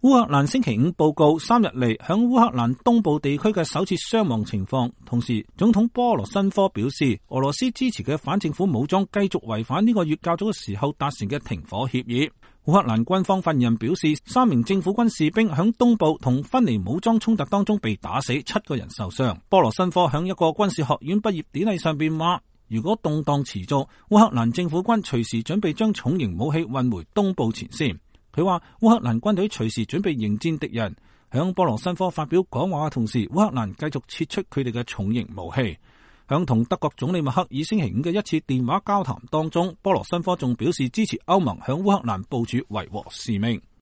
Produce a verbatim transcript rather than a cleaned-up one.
烏克蘭星期五報告三日嚟響烏克蘭東部地區嘅首次傷亡情況，同時總統波羅申科表示，俄羅斯支持嘅反政府武裝繼續違反呢個月較早嘅時候達成嘅停火協議。烏克蘭軍方發言人表示，三名政府軍士兵響東部同分離武裝衝突當中被打死，七個人受傷。波羅申科響一個軍事學院畢業典禮上邊話，如果動盪持續，烏克蘭政府軍隨時準備將重型武器運回東部前線。佢話烏克蘭軍隊隨時準備迎戰敵人。響波羅申科發表講話嘅同時，烏克蘭繼續撤出佢哋嘅重型武器。響同德國總理默克爾星期五嘅一次電話交談當中，波羅申科仲表示支持歐盟響烏克蘭部署維和使命。